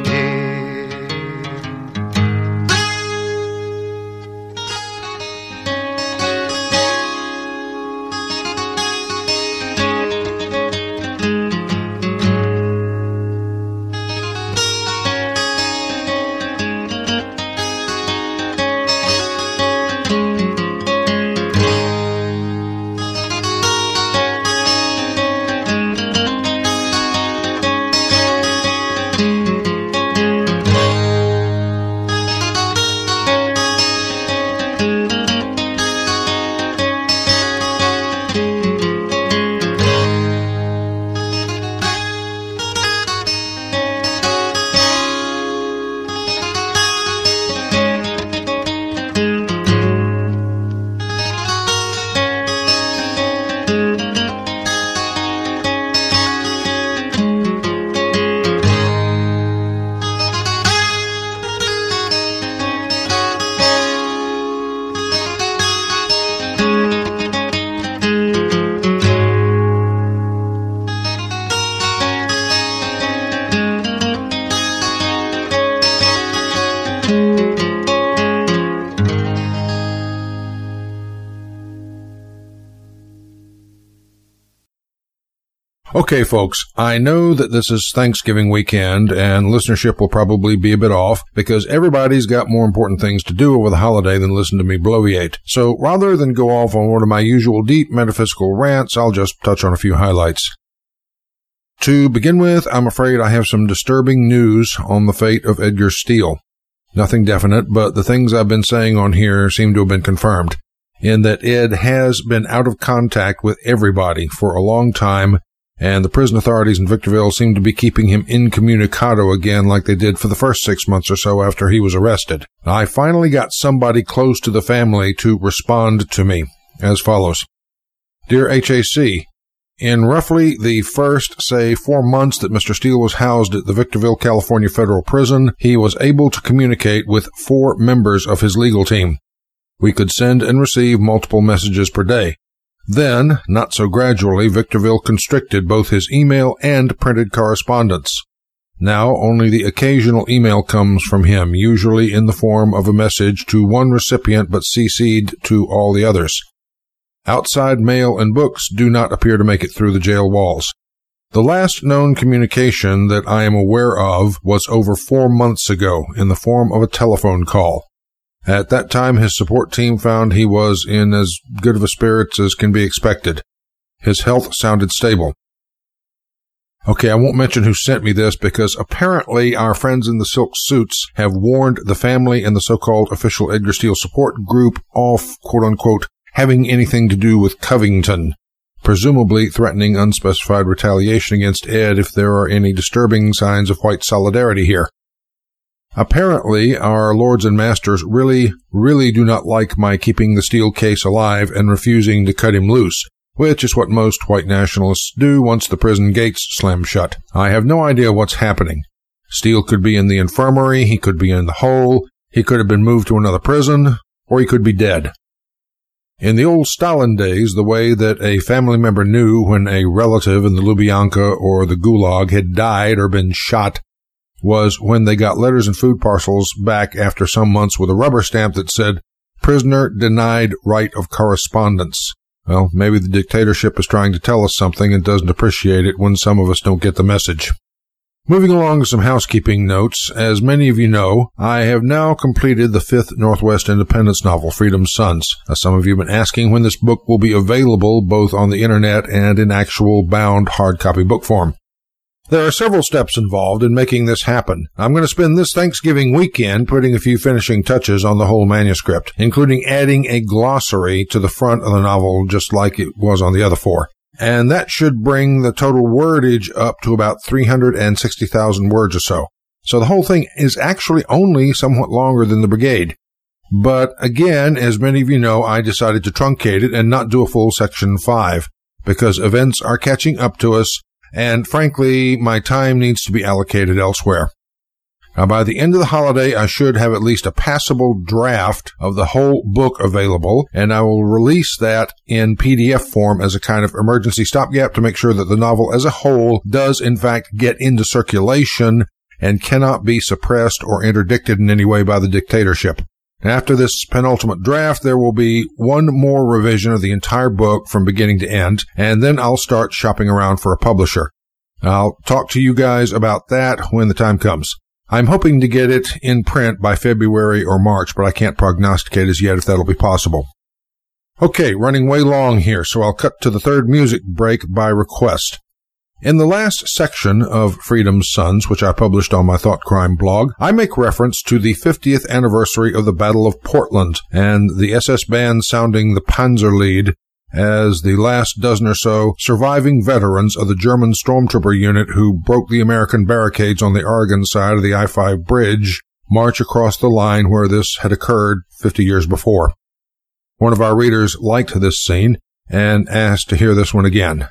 Okay, folks, I know that this is Thanksgiving weekend and listenership will probably be a bit off because everybody's got more important things to do over the holiday than listen to me bloviate. So rather than go off on one of my usual deep metaphysical rants, I'll just touch on a few highlights. To begin with, I'm afraid I have some disturbing news on the fate of Edgar Steele. Nothing definite, but the things I've been saying on here seem to have been confirmed, in that Ed has been out of contact with everybody for a long time, and the prison authorities in Victorville seem to be keeping him incommunicado again like they did for the first six months or so after he was arrested. I finally got somebody close to the family to respond to me as follows. Dear H A C, in roughly the first, say, four months that Mister Steele was housed at the Victorville, California Federal Prison, he was able to communicate with four members of his legal team. We could send and receive multiple messages per day. Then, not so gradually, Victorville constricted both his email and printed correspondence. Now, only the occasional email comes from him, usually in the form of a message to one recipient but C C'd to all the others. Outside mail and books do not appear to make it through the jail walls. The last known communication that I am aware of was over four months ago in the form of a telephone call. At that time, his support team found he was in as good of a spirits as can be expected. His health sounded stable. Okay, I won't mention who sent me this because apparently our friends in the silk suits have warned the family and the so-called official Edgar Steele support group off, quote-unquote, having anything to do with Covington, presumably threatening unspecified retaliation against Ed if there are any disturbing signs of white solidarity here. Apparently, our lords and masters really, really do not like my keeping the Steele case alive and refusing to cut him loose, which is what most white nationalists do once the prison gates slam shut. I have no idea what's happening. Steele could be in the infirmary, he could be in the hole, he could have been moved to another prison, or he could be dead. In the old Stalin days, the way that a family member knew when a relative in the Lubyanka or the Gulag had died or been shot was when they got letters and food parcels back after some months with a rubber stamp that said, "Prisoner denied right of correspondence." Well, maybe the dictatorship is trying to tell us something and doesn't appreciate it when some of us don't get the message. Moving along to some housekeeping notes, as many of you know, I have now completed the fifth Northwest Independence novel, Freedom's Sons. Now, some of you have been asking when this book will be available both on the internet and in actual bound hard copy book form. There are several steps involved in making this happen. I'm going to spend this Thanksgiving weekend putting a few finishing touches on the whole manuscript, including adding a glossary to the front of the novel just like it was on the other four. And that should bring the total wordage up to about three hundred sixty thousand words or so. So the whole thing is actually only somewhat longer than the Brigade. But again, as many of you know, I decided to truncate it and not do a full section five, because events are catching up to us, and frankly, my time needs to be allocated elsewhere. Now, by the end of the holiday, I should have at least a passable draft of the whole book available, and I will release that in P D F form as a kind of emergency stopgap to make sure that the novel as a whole does, in fact, get into circulation and cannot be suppressed or interdicted in any way by the dictatorship. After this penultimate draft, there will be one more revision of the entire book from beginning to end, and then I'll start shopping around for a publisher. I'll talk to you guys about that when the time comes. I'm hoping to get it in print by February or March, but I can't prognosticate as yet if that'll be possible. Okay, running way long here, so I'll cut to the third music break by request. In the last section of Freedom's Sons, which I published on my Thought Crime blog, I make reference to the fiftieth anniversary of the Battle of Portland and the S S band sounding the Panzerlied as the last dozen or so surviving veterans of the German stormtrooper unit who broke the American barricades on the Oregon side of the I five bridge march across the line where this had occurred fifty years before. One of our readers liked this scene and asked to hear this one again.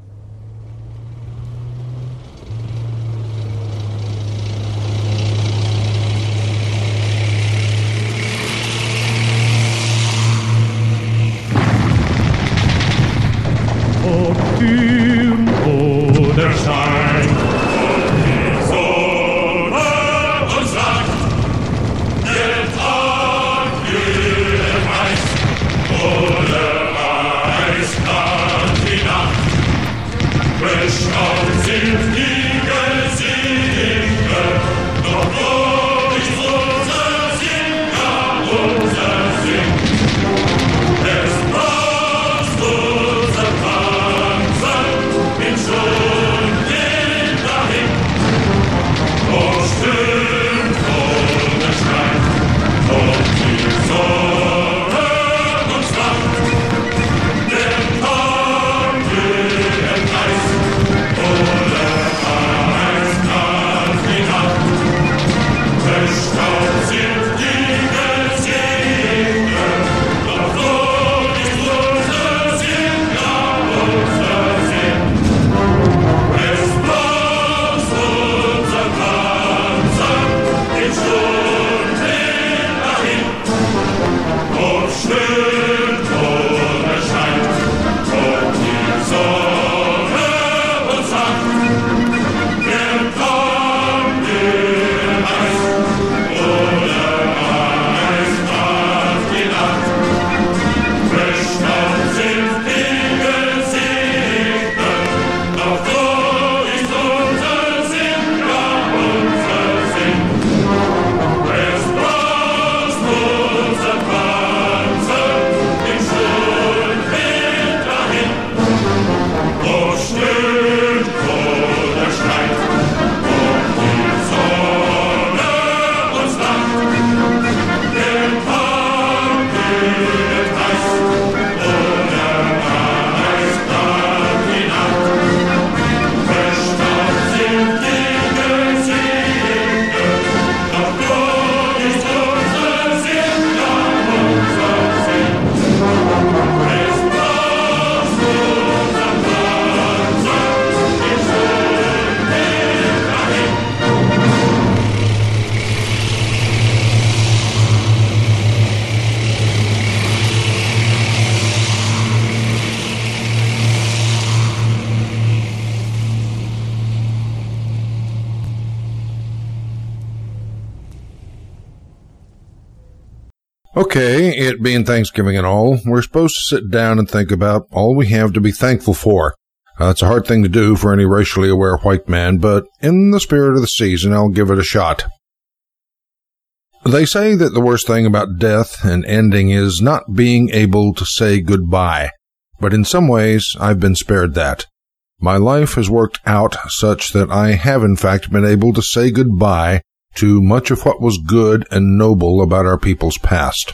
Okay, it being Thanksgiving and all, we're supposed to sit down and think about all we have to be thankful for. Uh, it's a hard thing to do for any racially aware white man, but in the spirit of the season, I'll give it a shot. They say that the worst thing about death and ending is not being able to say goodbye, but in some ways, I've been spared that. My life has worked out such that I have in fact been able to say goodbye to much of what was good and noble about our people's past.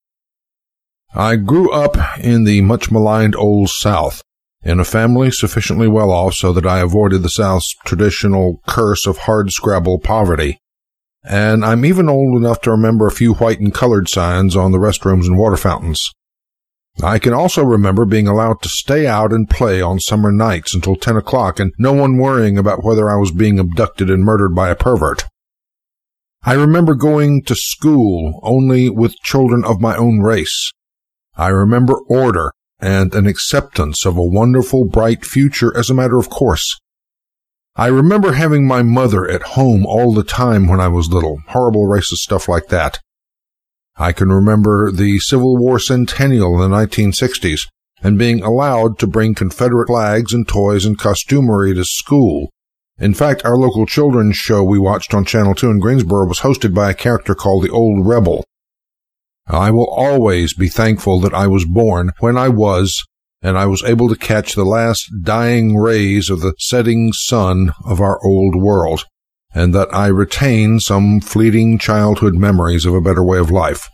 I grew up in the much-maligned Old South, in a family sufficiently well off so that I avoided the South's traditional curse of hard-scrabble poverty. And I'm even old enough to remember a few white and colored signs on the restrooms and water fountains. I can also remember being allowed to stay out and play on summer nights until ten o'clock and no one worrying about whether I was being abducted and murdered by a pervert. I remember going to school only with children of my own race. I remember order and an acceptance of a wonderful, bright future as a matter of course. I remember having my mother at home all the time when I was little, horrible racist stuff like that. I can remember the Civil War centennial in the nineteen sixties and being allowed to bring Confederate flags and toys and costumery to school. In fact, our local children's show we watched on Channel two in Greensboro was hosted by a character called the Old Rebel. I will always be thankful that I was born when I was, and I was able to catch the last dying rays of the setting sun of our old world, and that I retain some fleeting childhood memories of a better way of life.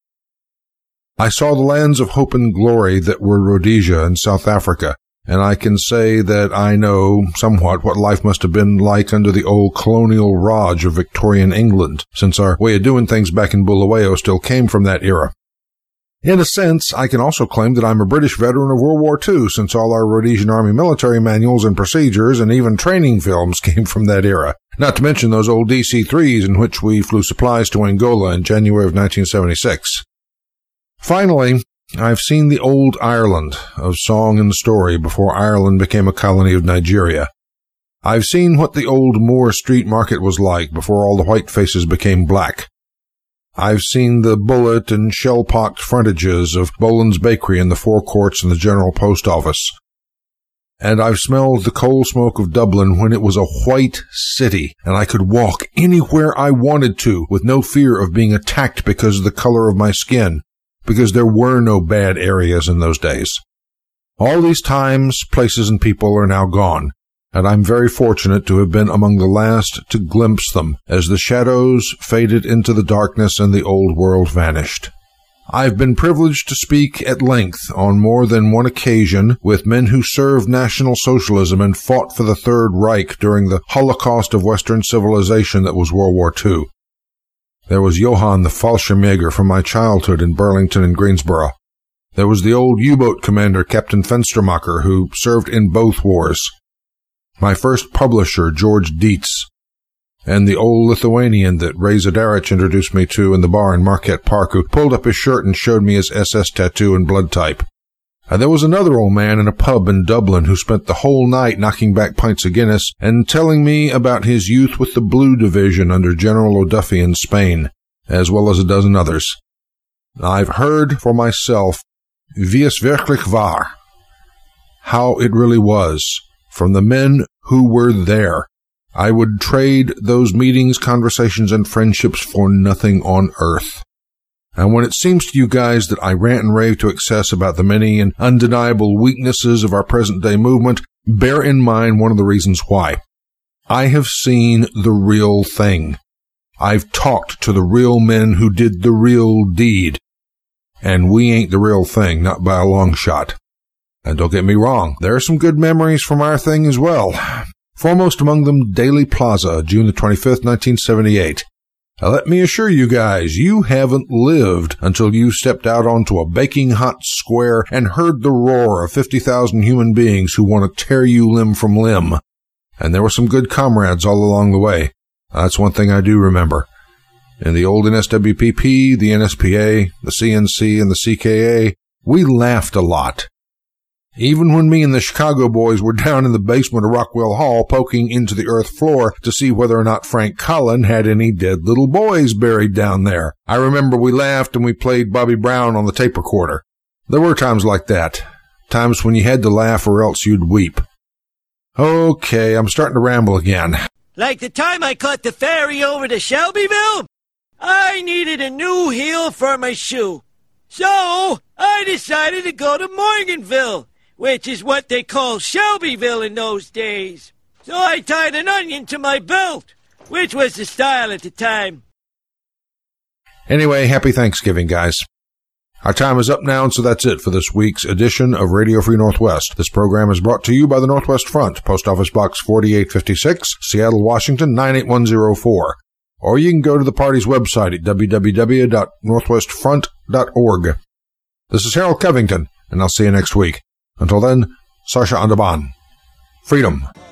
I saw the lands of hope and glory that were Rhodesia and South Africa, and I can say that I know somewhat what life must have been like under the old colonial Raj of Victorian England, since our way of doing things back in Bulawayo still came from that era. In a sense, I can also claim that I'm a British veteran of World War Two, since all our Rhodesian Army military manuals and procedures and even training films came from that era, not to mention those old D C threes in which we flew supplies to Angola in January of nineteen seventy-six. Finally, I've seen the old Ireland of song and story before Ireland became a colony of Nigeria. I've seen what the old Moore Street Market was like before all the white faces became black. I've seen the bullet and shell-pocked frontages of Boland's Bakery and the Four Courts and the General Post Office. And I've smelled the coal smoke of Dublin when it was a white city, and I could walk anywhere I wanted to with no fear of being attacked because of the color of my skin, because there were no bad areas in those days. All these times, places, and people are now gone, and I'm very fortunate to have been among the last to glimpse them as the shadows faded into the darkness and the old world vanished. I've been privileged to speak at length on more than one occasion with men who served National Socialism and fought for the Third Reich during the Holocaust of Western civilization that was World War Two. There was Johann the Fallschirmjäger from my childhood in Burlington and Greensboro. There was the old U-boat commander, Captain Fenstermacher, who served in both wars. My first publisher, George Dietz, and the old Lithuanian that Ray Zadarich introduced me to in the bar in Marquette Park, who pulled up his shirt and showed me his S S tattoo and blood type. And there was another old man in a pub in Dublin who spent the whole night knocking back pints of Guinness and telling me about his youth with the Blue Division under General O'Duffy in Spain, as well as a dozen others. I've heard for myself, wie es wirklich war, how it really was, from the men who were there. I would trade those meetings, conversations, and friendships for nothing on earth. And when it seems to you guys that I rant and rave to excess about the many and undeniable weaknesses of our present-day movement, bear in mind one of the reasons why. I have seen the real thing. I've talked to the real men who did the real deed. And we ain't the real thing, not by a long shot. And don't get me wrong, there are some good memories from our thing as well. Foremost among them, Daley Plaza, June the twenty-fifth, nineteen seventy-eight. Now, let me assure you guys, you haven't lived until you stepped out onto a baking hot square and heard the roar of fifty thousand human beings who want to tear you limb from limb. And there were some good comrades all along the way. That's one thing I do remember. In the old N S W P P, the N S P A, the C N C, and the C K A, we laughed a lot. Even when me and the Chicago boys were down in the basement of Rockwell Hall poking into the earth floor to see whether or not Frank Cullen had any dead little boys buried down there. I remember we laughed and we played Bobby Brown on the tape recorder. There were times like that. Times when you had to laugh or else you'd weep. Okay, I'm starting to ramble again. Like the time I caught the ferry over to Shelbyville? I needed a new heel for my shoe. So, I decided to go to Morganville, which is what they call Shelbyville in those days. So I tied an onion to my belt, which was the style at the time. Anyway, happy Thanksgiving, guys. Our time is up now, and so that's it for this week's edition of Radio Free Northwest. This program is brought to you by the Northwest Front, Post Office Box forty-eight fifty-six, Seattle, Washington, nine eight one zero four. Or you can go to the party's website at w w w dot northwest front dot org. This is Harold Covington, and I'll see you next week. Until then, Sarsha Andaban. Freedom.